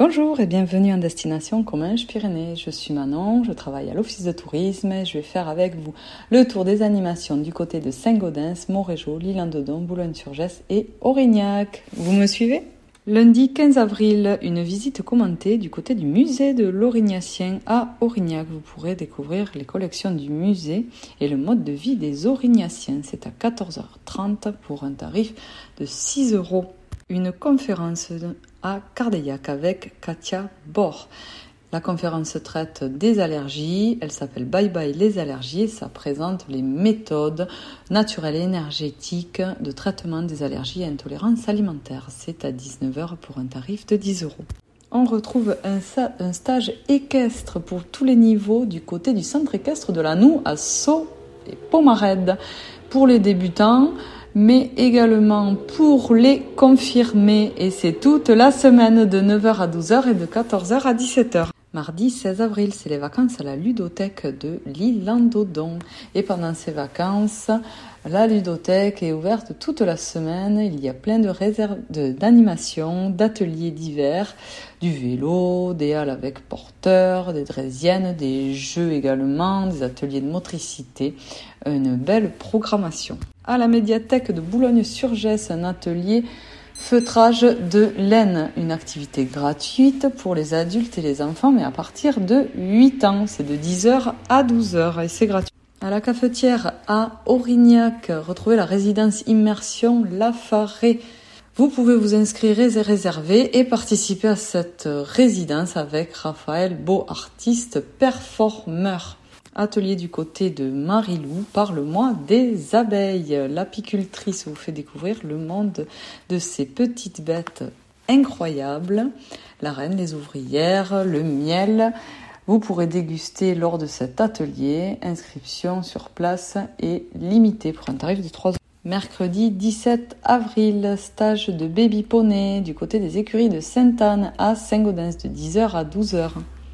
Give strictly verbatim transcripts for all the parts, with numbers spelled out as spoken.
Bonjour et bienvenue en destination Comminges-Pyrénées. Je suis Manon, je travaille à l'office de tourisme et je vais faire avec vous le tour des animations du côté de Saint-Gaudens, Montrégeau, l'Isle-en-Dedon, Boulogne-sur-Gesse et Aurignac. Vous me suivez ? Lundi quinze avril, une visite commentée du côté du musée de l'Aurignacien à Aurignac. Vous pourrez découvrir les collections du musée et le mode de vie des Aurignaciens. C'est à quatorze heures trente pour un tarif de six euros. Une conférence à Cardeillac avec Katia Bor. La conférence traite des allergies, elle s'appelle Bye Bye les allergies et ça présente les méthodes naturelles et énergétiques de traitement des allergies et intolérances alimentaires. C'est à dix-neuf heures pour un tarif de dix euros. On retrouve un, un stage équestre pour tous les niveaux du côté du centre équestre de la Noue à Sceaux et Pomarède. Pour les débutants, mais également pour les confirmés. Et c'est toute la semaine de neuf heures à douze heures et de quatorze heures à dix-sept heures. Mardi seize avril, c'est les vacances à la ludothèque de l'Isle-en-Dedon. Et pendant ces vacances, la ludothèque est ouverte toute la semaine. Il y a plein de réserves de, d'animations, d'ateliers divers, du vélo, des halles avec porteurs, des draisiennes, des jeux également, des ateliers de motricité. Une belle programmation. À la médiathèque de Boulogne-sur-Gesse, un atelier feutrage de laine, une activité gratuite pour les adultes et les enfants, mais à partir de huit ans. C'est de dix heures à douze heures et c'est gratuit. À la cafetière à Aurignac, retrouvez la résidence immersion Lafaré. Vous pouvez vous inscrire et réserver et participer à cette résidence avec Raphaël Beau, artiste performeur. Atelier du côté de Marilou, parle-moi des abeilles. L'apicultrice vous fait découvrir le monde de ces petites bêtes incroyables. La reine, les ouvrières, le miel. Vous pourrez déguster lors de cet atelier. Inscription sur place est limitée pour un tarif de trois euros. Mercredi dix-sept avril, stage de baby poney du côté des écuries de Sainte-Anne à Saint-Gaudens de dix heures à douze heures.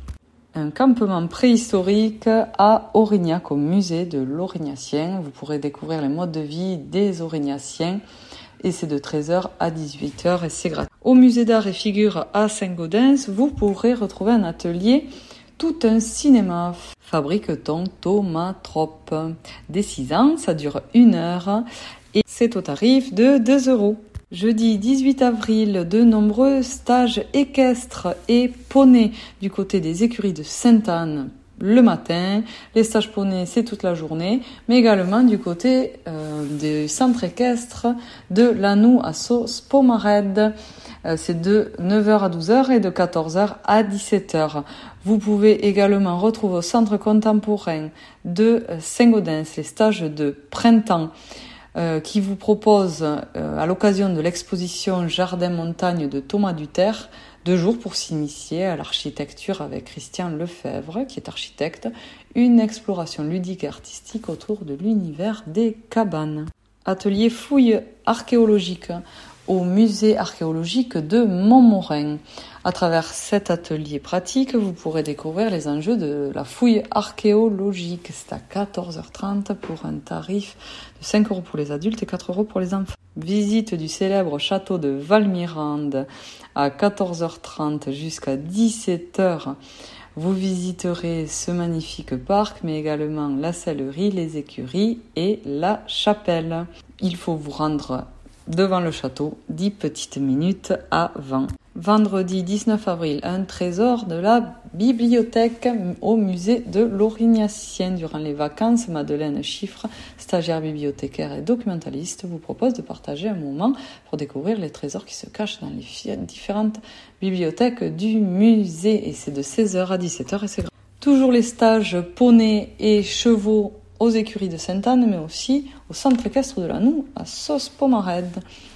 Un campement préhistorique à Aurignac au musée de l'Aurignacien. Vous pourrez découvrir les modes de vie des Aurignaciens et c'est de treize heures à dix-huit heures et c'est gratuit. Au musée d'art et figures à Saint-Gaudens, vous pourrez retrouver un atelier tout un cinéma. Fabrique-t-on Tomatrope. Dès six ans, ça dure une heure et c'est au tarif de deux euros. Jeudi dix-huit avril, de nombreux stages équestres et poneys du côté des écuries de Sainte-Anne le matin. Les stages poneys, c'est toute la journée, mais également du côté euh, du centre équestre de la Noue à Sceaux-Pomarède. Euh, c'est de neuf heures à douze heures et de quatorze heures à dix-sept heures. Vous pouvez également retrouver au centre contemporain de Saint-Gaudens les stages de printemps. Euh, qui vous propose, euh, à l'occasion de l'exposition Jardin-Montagne de Thomas Duterre, deux jours pour s'initier à l'architecture avec Christian Lefebvre, qui est architecte, une exploration ludique et artistique autour de l'univers des cabanes. Atelier fouilles archéologiques au musée archéologique de Montmorin. À travers cet atelier pratique, vous pourrez découvrir les enjeux de la fouille archéologique. C'est à quatorze heures trente pour un tarif de cinq euros pour les adultes et quatre euros pour les enfants. Visite du célèbre château de Valmirande à quatorze heures trente jusqu'à dix-sept heures. Vous visiterez ce magnifique parc, mais également la sellerie, les écuries et la chapelle. Il faut vous rendre devant le château dix petites minutes avant. Vendredi dix-neuf avril, un trésor de la bibliothèque au musée de l'Aurignacien. Durant les vacances, Madeleine Chiffre, stagiaire bibliothécaire et documentaliste, vous propose de partager un moment pour découvrir les trésors qui se cachent dans les différentes bibliothèques du musée. Et c'est de seize heures à dix-sept heures et c'est gratuit. Toujours les stages poneys et chevaux aux écuries de Sainte-Anne, mais aussi au centre équestre de la Noue à Sceaux-Pomarède.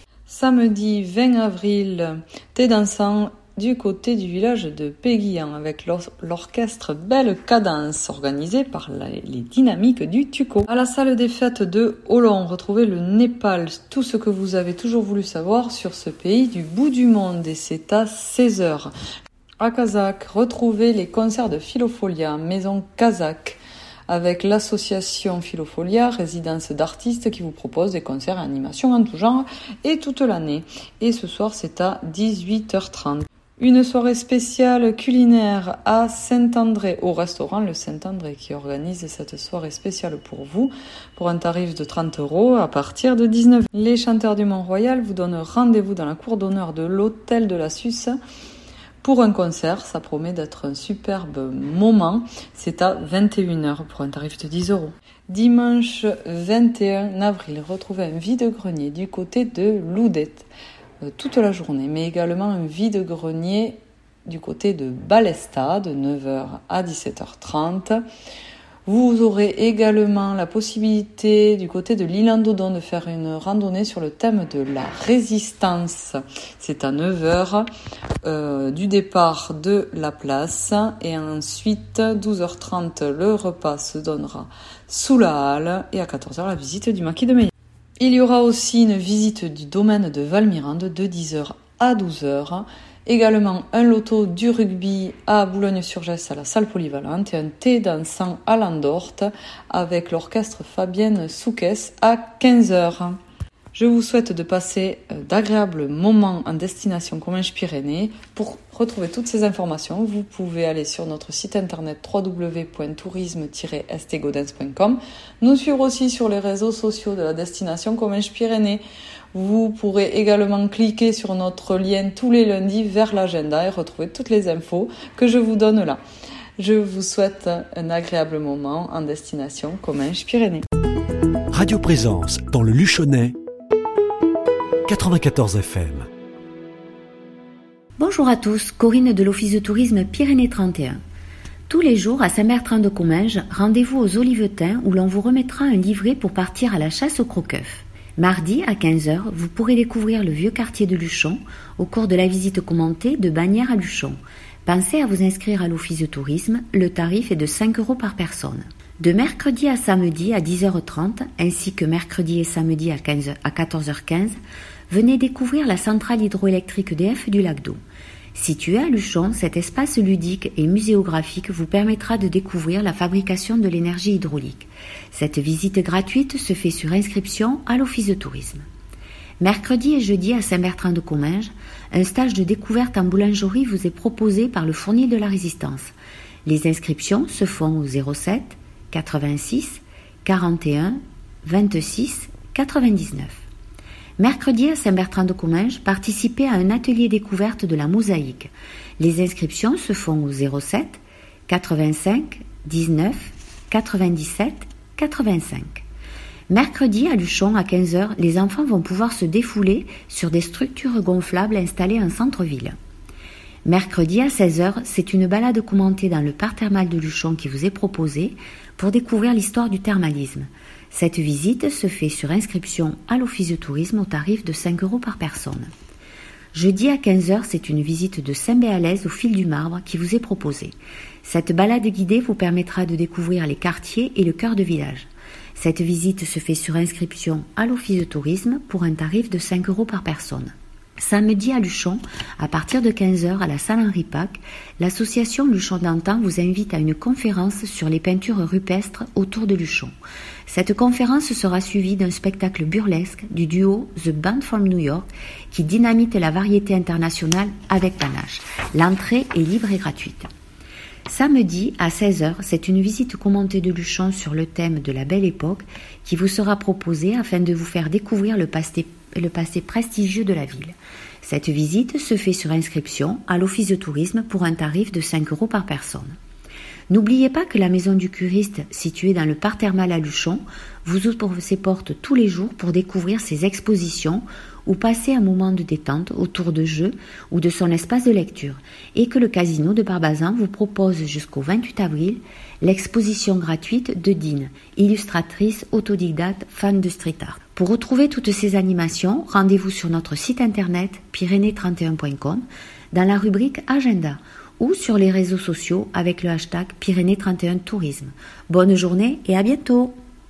Samedi vingt avril, thé dansant du côté du village de Péguillan avec l'or- l'orchestre Belle Cadence organisé par la- les dynamiques du Tuco. À la salle des fêtes de Olon, retrouvez le Népal, tout ce que vous avez toujours voulu savoir sur ce pays du bout du monde et c'est à seize heures. À Kazakh, retrouvez les concerts de Philofolia, maison Kazakh, avec l'association Philofolia, résidence d'artistes qui vous propose des concerts et animations en tout genre et toute l'année. Et ce soir, c'est à dix-huit heures trente. Une soirée spéciale culinaire à Saint-André, au restaurant Le Saint-André, qui organise cette soirée spéciale pour vous, pour un tarif de trente euros à partir de dix-neuf heures. Les chanteurs du Mont-Royal vous donnent rendez-vous dans la cour d'honneur de l'Hôtel de la Suisse pour un concert. Ça promet d'être un superbe moment. C'est à vingt et une heures pour un tarif de dix euros. Dimanche vingt et un avril, retrouvez un vide-grenier du côté de Loudette toute la journée, mais également un vide-grenier du côté de Balesta de neuf heures à dix-sept heures trente. Vous aurez également la possibilité du côté de l'île Andodon de faire une randonnée sur le thème de la résistance. C'est à neuf heures euh, du départ de la place et ensuite douze heures trente le repas se donnera sous la halle et à quatorze heures la visite du maquis de Meillan. Il y aura aussi une visite du domaine de Valmirande de dix heures à douze heures. Également un loto du rugby à Boulogne-sur-Gesse à la salle polyvalente et un thé dansant à Landorte avec l'orchestre Fabienne Soukès à quinze heures. Je vous souhaite de passer d'agréables moments en destination Comminges-Pyrénées. Pour retrouver toutes ces informations, vous pouvez aller sur notre site internet w w w point tourisme tiret s t gaudens point com. Nous suivre aussi sur les réseaux sociaux de la destination Comminges-Pyrénées. Vous pourrez également cliquer sur notre lien tous les lundis vers l'agenda et retrouver toutes les infos que je vous donne là. Je vous souhaite un agréable moment en destination Comminges-Pyrénées. Radio Présence dans le Luchonnais, quatre-vingt-quatorze F M. Bonjour à tous, Corinne de l'Office de tourisme Pyrénées trente et un. Tous les jours à Saint-Bertrand-de-Comminges, rendez-vous aux Olivetins où l'on vous remettra un livret pour partir à la chasse au croqueuf. Mardi à quinze heures, vous pourrez découvrir le vieux quartier de Luchon au cours de la visite commentée de Bagnères à Luchon. Pensez à vous inscrire à l'Office de tourisme, le tarif est de cinq euros par personne. De mercredi à samedi à dix heures trente, ainsi que mercredi et samedi à, quinze heures, à quatorze heures quinze, venez découvrir la centrale hydroélectrique E D F du lac d'Eau. Situé à Luchon, cet espace ludique et muséographique vous permettra de découvrir la fabrication de l'énergie hydraulique. Cette visite gratuite se fait sur inscription à l'Office de tourisme. Mercredi et jeudi à Saint-Bertrand-de-Comminges, un stage de découverte en boulangerie vous est proposé par le Fournil de la Résistance. Les inscriptions se font au zéro sept quatre-vingt-six quarante et un vingt-six quatre-vingt-dix-neuf. Mercredi à Saint-Bertrand-de-Comminges, participez à un atelier découverte de la mosaïque. Les inscriptions se font au zéro sept quatre-vingt-cinq dix-neuf quatre-vingt-dix-sept quatre-vingt-cinq. Mercredi à Luchon à quinze heures, les enfants vont pouvoir se défouler sur des structures gonflables installées en centre-ville. Mercredi à seize heures, c'est une balade commentée dans le parc thermal de Luchon qui vous est proposée pour découvrir l'histoire du thermalisme. Cette visite se fait sur inscription à l'Office de tourisme au tarif de cinq euros par personne. Jeudi à quinze heures, c'est une visite de Saint-Béalaise au fil du marbre qui vous est proposée. Cette balade guidée vous permettra de découvrir les quartiers et le cœur de village. Cette visite se fait sur inscription à l'Office de tourisme pour un tarif de cinq euros par personne. Samedi à Luchon, à partir de quinze heures à la salle Henri Pac, l'association Luchon d'antan vous invite à une conférence sur les peintures rupestres autour de Luchon. Cette conférence sera suivie d'un spectacle burlesque du duo The Band from New York qui dynamite la variété internationale avec panache. L'entrée est libre et gratuite. Samedi à seize heures, c'est une visite commentée de Luchon sur le thème de la Belle Époque qui vous sera proposée afin de vous faire découvrir le passé, le passé prestigieux de la ville. Cette visite se fait sur inscription à l'Office de tourisme pour un tarif de cinq euros par personne. N'oubliez pas que la Maison du Curiste, située dans le parc thermal à Luchon, vous ouvre ses portes tous les jours pour découvrir ses expositions ou passer un moment de détente autour de jeux ou de son espace de lecture, et que le Casino de Barbazan vous propose jusqu'au vingt-huit avril l'exposition gratuite de Dine, illustratrice autodidacte fan de street art. Pour retrouver toutes ces animations, rendez-vous sur notre site internet pyrénées trente et un point com dans la rubrique Agenda ou sur les réseaux sociaux avec le hashtag Pyrénées trente et un Tourisme. Bonne journée et à bientôt!